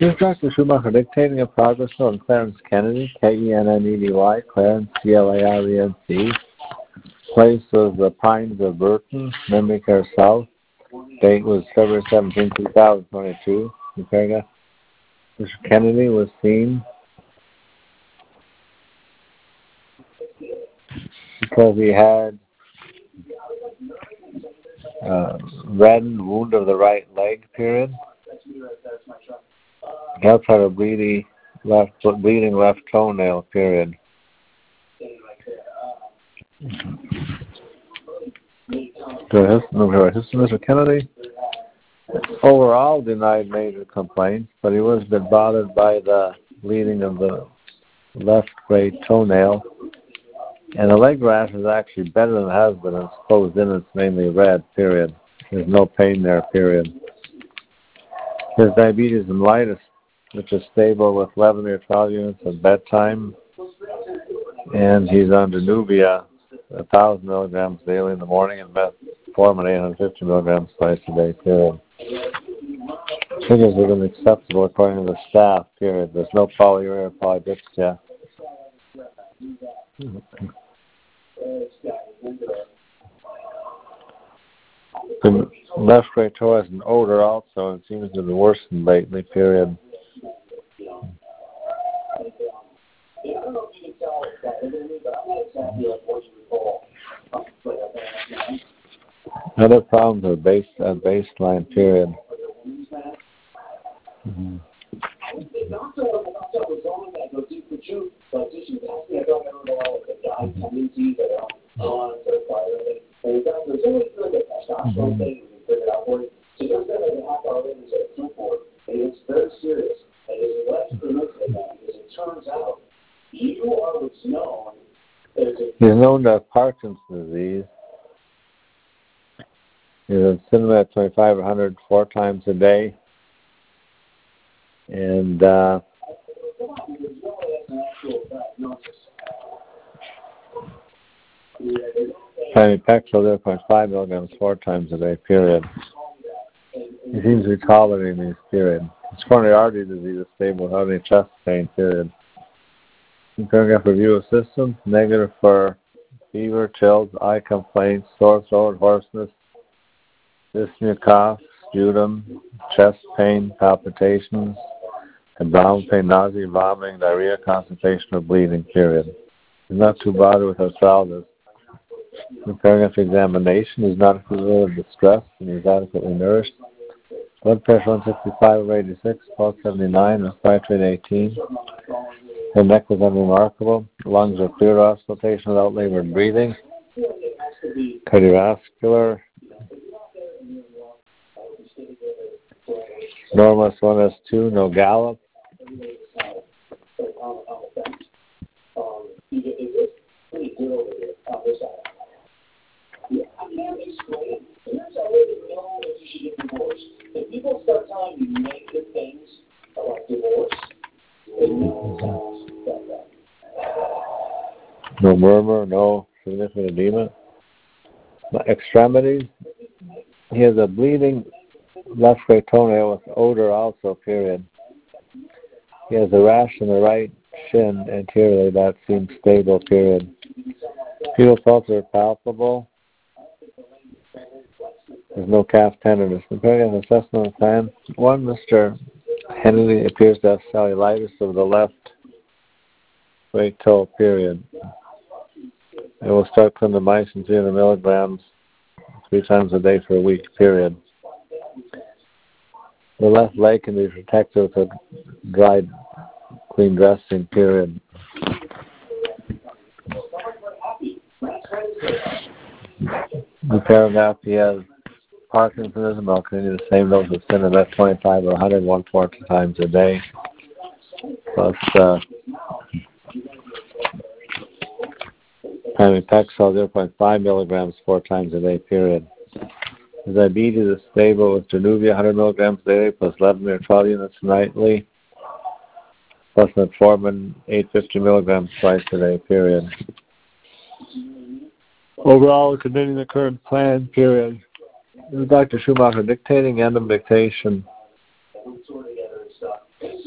Here's Dr. Schumacher dictating a progress note on Clarence Kennedy, Kennedy, Clarence, Clarenc. Place was the Pines of Burton, Mimicker South. Date was February 17, 2022. Mr. Kennedy was seen because he had reddened wound of the right leg, period. He also had a bleeding left toenail, period. Mr. Kennedy overall denied major complaints, but he was a bit bothered by the bleeding of the left great toenail. And the leg rash is actually better than it has been. It's closed in, it's mainly red, period. There's no pain there, period. His diabetes mellitus, which is stable with 11 or 12 units at bedtime. And he's on Januvia, 1,000 milligrams daily in the morning, and metformin 850 milligrams twice a day, period. Figures have been acceptable according to the staff, period. There's no polyuria or polydipsia. The left great toe has an odor also, and seems to be worsened lately, period. Other problems are based at baseline, period. He's known to have Parkinson's disease. He's at cinema at 25 or 100 4 times a day. And Pramipexole 0.5 milligrams 4 times a day, period. He seems to be tolerating these, period. His coronary artery disease is stable without any chest pain, period. Paragraph review of systems, negative for fever, chills, eye complaints, sore throat, hoarseness, dyspnea, cough, sputum, chest pain, palpitations, abdominal pain, nausea, vomiting, diarrhea, constipation, or bleeding, period. He's not too bothered with arthritis. In paragraph examination, he's not feeling of distress and he's adequately nourished. Blood pressure 165/86, pulse 79, respiratory 18. Her neck was unremarkable. Lungs are clear, auscultation without labored breathing. Cardiovascular. Normal S1, S2, no gallop. No murmur, no significant edema. Extremities. He has a bleeding left great toenail with odor also, period. He has a rash in the right shin anteriorly that seems stable, period. Fetal pulse are palpable. There's no calf tenderness. Comparing an assessment plan. 1, Mr. Kennedy appears to have cellulitis of the left great toe, period. It will start clindamycin 300 milligrams 3 times a day for a week, period. The left leg can be protected with a dried, clean dressing, period. The paragraph, he has Parkinsonism, will continue the same dose of cinnamon 25 or 100 1/4 times a day, plus Pramipexole 0.5 milligrams 4 times a day, period. His diabetes is stable with Januvia 100 milligrams daily plus 11 or 12 units nightly, plus metformin 850 milligrams twice a day, period. Overall, continuing the current plan, period. This is Dr. Schumacher dictating, end of dictation.